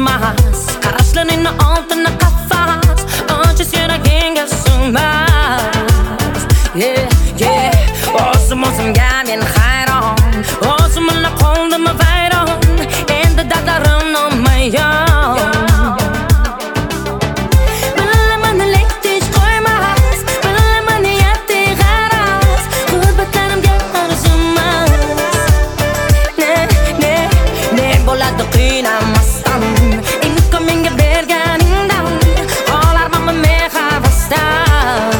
bo'lmas, qarashlaringni oltinni qafas, oncha yuragingga sig'mas. O'zim-o'zimga men hayron, o'zimla qoldim vayron, endi dardlarim nomayon. Bilaman lektish qo'ymas, bilaman niyati g'araz, g'urbatlarimga arzimas. Ne bo'ladi qiynamasdan, imkon menga berganingdan, qolarman men havasdan.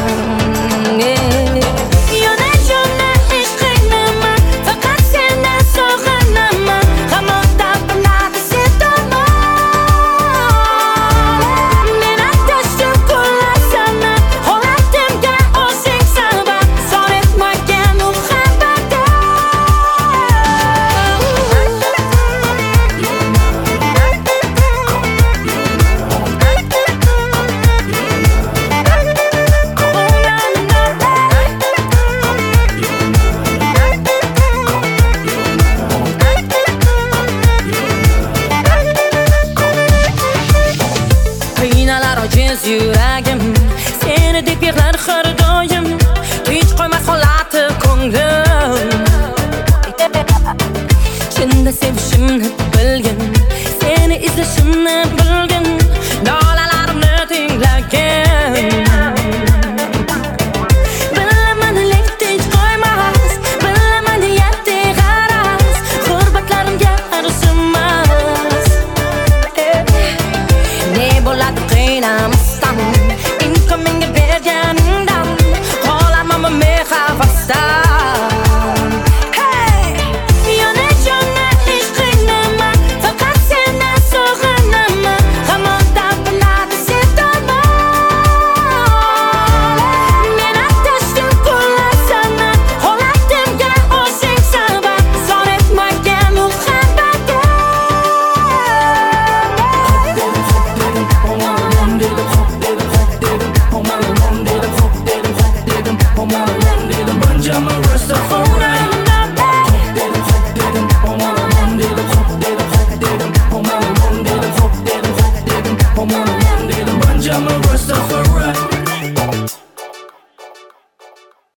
Ojiz yuragim seni deb yig'lar har doim, hech qo'ymas holati ko'nglim. Chinda sevishimni bilgin, seni izlashimni bilgin, dolalarimni tinglagin. Bilaman lektish qo'ymas, bilaman niyati g'araz, g'urbatlarimga arzimas. Ne bo'ladi qiynam